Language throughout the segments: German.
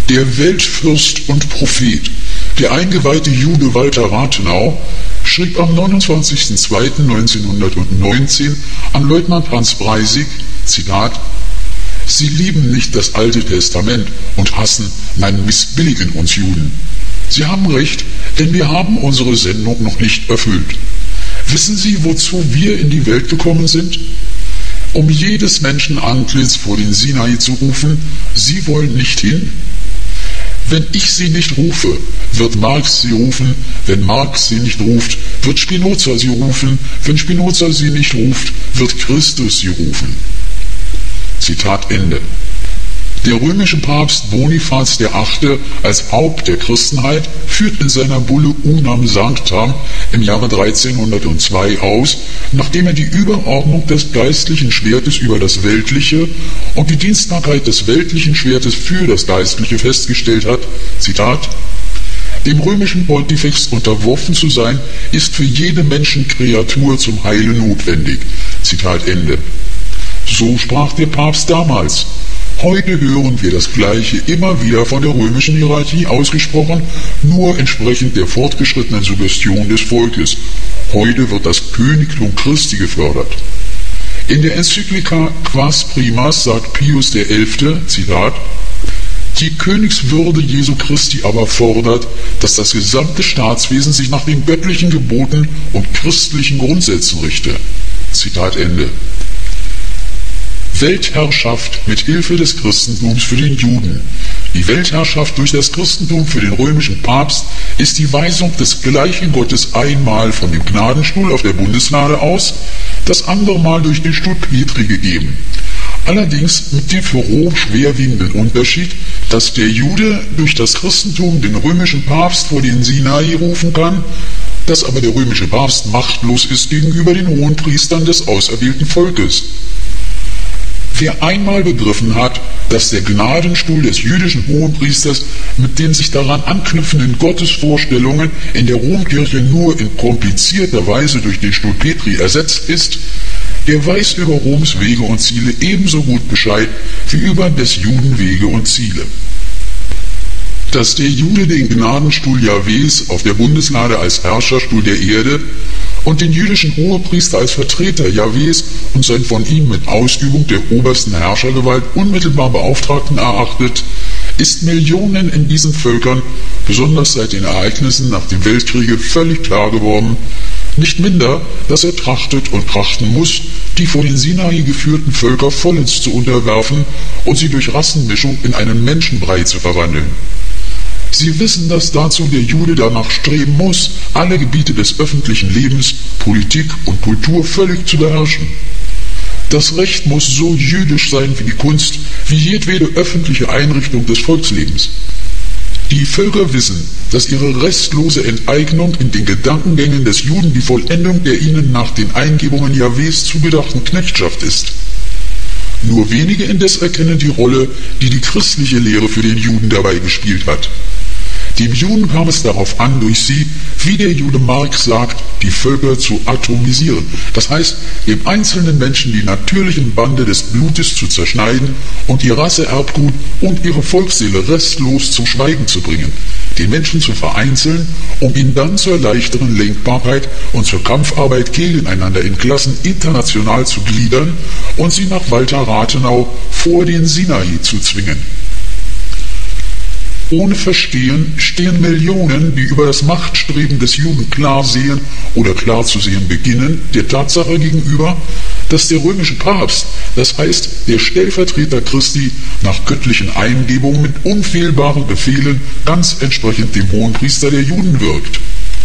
Der Weltfürst und Prophet, der eingeweihte Jude Walter Rathenau, schrieb am 29.02.1919 an Leutnant Hans Breisig, Zitat: Sie lieben nicht das Alte Testament und hassen, nein, missbilligen uns Juden. Sie haben recht, denn wir haben unsere Sendung noch nicht erfüllt. Wissen Sie, wozu wir in die Welt gekommen sind? Um jedes Menschen Antlitz vor den Sinai zu rufen, Sie wollen nicht hin? Wenn ich Sie nicht rufe, wird Marx Sie rufen. Wenn Marx Sie nicht ruft, wird Spinoza Sie rufen. Wenn Spinoza Sie nicht ruft, wird Christus Sie rufen. Zitat Ende. Der römische Papst Bonifaz VIII. Als Haupt der Christenheit führt in seiner Bulle Unam Sanctam im Jahre 1302 aus, nachdem er die Überordnung des geistlichen Schwertes über das Weltliche und die Dienstbarkeit des weltlichen Schwertes für das Geistliche festgestellt hat, Zitat: Dem römischen Pontifex unterworfen zu sein, ist für jede Menschenkreatur zum Heile notwendig. Zitat Ende. So sprach der Papst damals. Heute hören wir das Gleiche immer wieder von der römischen Hierarchie ausgesprochen, nur entsprechend der fortgeschrittenen Suggestion des Volkes. Heute wird das Königtum Christi gefördert. In der Enzyklika Quas Primas sagt Pius XI., Zitat: Die Königswürde Jesu Christi aber fordert, dass das gesamte Staatswesen sich nach den göttlichen Geboten und christlichen Grundsätzen richte. Zitat Ende. Weltherrschaft mit Hilfe des Christentums für den Juden. Die Weltherrschaft durch das Christentum für den römischen Papst ist die Weisung des gleichen Gottes einmal von dem Gnadenstuhl auf der Bundeslade aus, das andere Mal durch den Stuhl Petri gegeben. Allerdings mit dem für Rom schwerwiegenden Unterschied, dass der Jude durch das Christentum den römischen Papst vor den Sinai rufen kann, dass aber der römische Papst machtlos ist gegenüber den Hohenpriestern des auserwählten Volkes. Wer einmal begriffen hat, dass der Gnadenstuhl des jüdischen Hohenpriesters mit den sich daran anknüpfenden Gottesvorstellungen in der Romkirche nur in komplizierter Weise durch den Stuhl Petri ersetzt ist, der weiß über Roms Wege und Ziele ebenso gut Bescheid wie über des Juden Wege und Ziele. Dass der Jude den Gnadenstuhl Jahwes auf der Bundeslade als Herrscherstuhl der Erde und den jüdischen Hohepriester als Vertreter Jahwes und seinen von ihm mit Ausübung der obersten Herrschergewalt unmittelbar Beauftragten erachtet, ist Millionen in diesen Völkern, besonders seit den Ereignissen nach dem Weltkriege, völlig klar geworden, nicht minder, dass er trachtet und trachten muss, die vor den Sinai geführten Völker vollends zu unterwerfen und sie durch Rassenmischung in einen Menschenbrei zu verwandeln. Sie wissen, dass dazu der Jude danach streben muss, alle Gebiete des öffentlichen Lebens, Politik und Kultur völlig zu beherrschen. Das Recht muss so jüdisch sein wie die Kunst, wie jedwede öffentliche Einrichtung des Volkslebens. Die Völker wissen, dass ihre restlose Enteignung in den Gedankengängen des Juden die Vollendung der ihnen nach den Eingebungen Jahwes zugedachten Knechtschaft ist. Nur wenige indes erkennen die Rolle, die die christliche Lehre für den Juden dabei gespielt hat. Dem Juden kam es darauf an, durch sie, wie der Jude Marx sagt, die Völker zu atomisieren. Das heißt, dem einzelnen Menschen die natürlichen Bande des Blutes zu zerschneiden und ihr Rasseerbgut und ihre Volksseele restlos zum Schweigen zu bringen, den Menschen zu vereinzeln, um ihn dann zur leichteren Lenkbarkeit und zur Kampfarbeit gegeneinander in Klassen international zu gliedern und sie nach Walter Rathenau vor den Sinai zu zwingen. Ohne Verstehen stehen Millionen, die über das Machtstreben des Juden klar sehen oder klar zu sehen beginnen, der Tatsache gegenüber, dass der römische Papst, das heißt der Stellvertreter Christi, nach göttlichen Eingebungen mit unfehlbaren Befehlen ganz entsprechend dem Hohenpriester der Juden wirkt.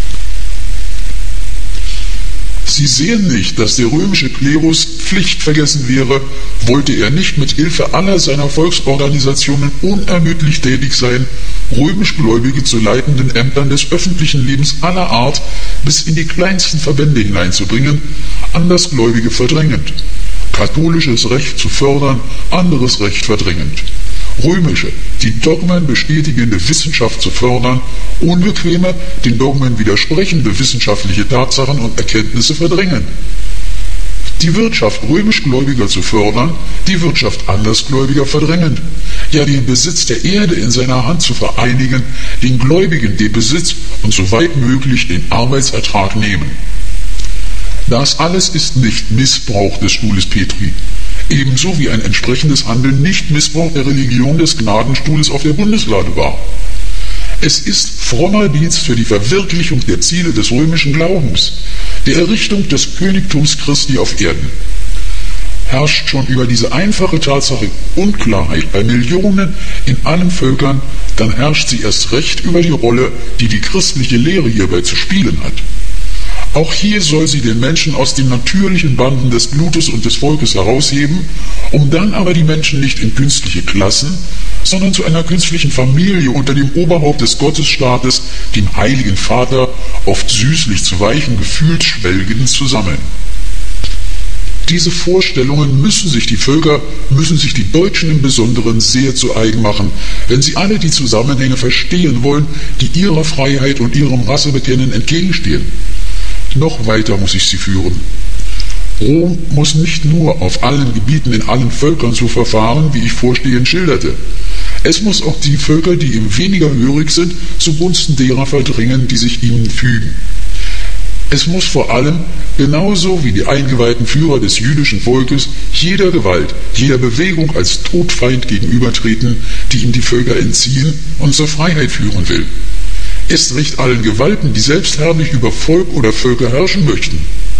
Sie sehen nicht, dass der römische Klerus pflichtvergessen wäre, wollte er nicht mit Hilfe aller seiner Volksorganisationen unermüdlich tätig sein, römisch Gläubige zu leitenden Ämtern des öffentlichen Lebens aller Art bis in die kleinsten Verbände hineinzubringen, Andersgläubige verdrängend, katholisches Recht zu fördern, anderes Recht verdrängend, römische, die Dogmen bestätigende Wissenschaft zu fördern, unbequeme, den Dogmen widersprechende wissenschaftliche Tatsachen und Erkenntnisse verdrängen. die Wirtschaft römischgläubiger zu fördern, die Wirtschaft andersgläubiger verdrängend, ja den Besitz der Erde in seiner Hand zu vereinigen, den Gläubigen den Besitz und soweit möglich den Arbeitsertrag nehmen. Das alles ist nicht Missbrauch des Stuhles Petri, ebenso wie ein entsprechendes Handeln nicht Missbrauch der Religion des Gnadenstuhles auf der Bundeslade war. Es ist frommer Dienst für die Verwirklichung der Ziele des römischen Glaubens, der Errichtung des Königtums Christi auf Erden. Herrscht schon über diese einfache Tatsache Unklarheit bei Millionen in allen Völkern, dann herrscht sie erst recht über die Rolle, die die christliche Lehre hierbei zu spielen hat. Auch hier soll sie den Menschen aus den natürlichen Banden des Blutes und des Volkes herausheben, um dann aber die Menschen nicht in künstliche Klassen, sondern zu einer künstlichen Familie unter dem Oberhaupt des Gottesstaates, dem Heiligen Vater, oft süßlich zu weichen Gefühlsschwelgen zu sammeln. Diese Vorstellungen müssen sich die Völker, müssen sich die Deutschen im Besonderen sehr zu eigen machen, wenn sie alle die Zusammenhänge verstehen wollen, die ihrer Freiheit und ihrem Rassebekennen entgegenstehen. Noch weiter muss ich sie führen. Rom muss nicht nur auf allen Gebieten in allen Völkern so verfahren, wie ich vorstehend schilderte. Es muss auch die Völker, die ihm weniger hörig sind, zugunsten derer verdrängen, die sich ihnen fügen. Es muss vor allem, genauso wie die eingeweihten Führer des jüdischen Volkes, jeder Gewalt, jeder Bewegung als Todfeind gegenübertreten, die ihm die Völker entziehen und zur Freiheit führen will. Erst recht allen Gewalten, die selbstherrlich über Volk oder Völker herrschen möchten.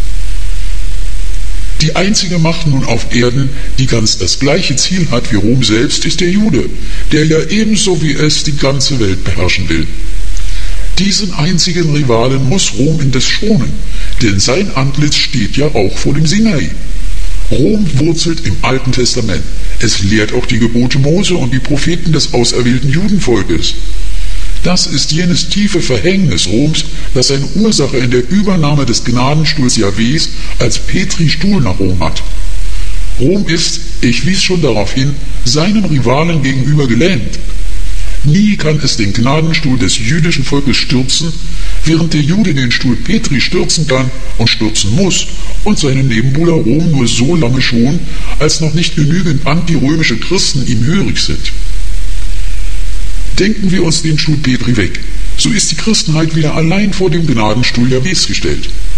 Die einzige Macht nun auf Erden, die ganz das gleiche Ziel hat wie Rom selbst, ist der Jude, der ja ebenso wie es die ganze Welt beherrschen will. Diesen einzigen Rivalen muss Rom indes schonen, denn sein Antlitz steht ja auch vor dem Sinai. Rom wurzelt im Alten Testament. Es lehrt auch die Gebote Mose und die Propheten des auserwählten Judenvolkes. Das ist jenes tiefe Verhängnis Roms, das seine Ursache in der Übernahme des Gnadenstuhls Jahwes als Petri-Stuhl nach Rom hat. Rom ist, ich wies schon darauf hin, seinem Rivalen gegenüber gelähmt. Nie kann es den Gnadenstuhl des jüdischen Volkes stürzen, während der Jude den Stuhl Petri stürzen kann und stürzen muss und seinen Nebenbuhler Rom nur so lange schon, als noch nicht genügend antirömische Christen ihm hörig sind. Denken wir uns den Stuhl Petri weg, so ist die Christenheit wieder allein vor dem Gnadenstuhl Jahwes gestellt.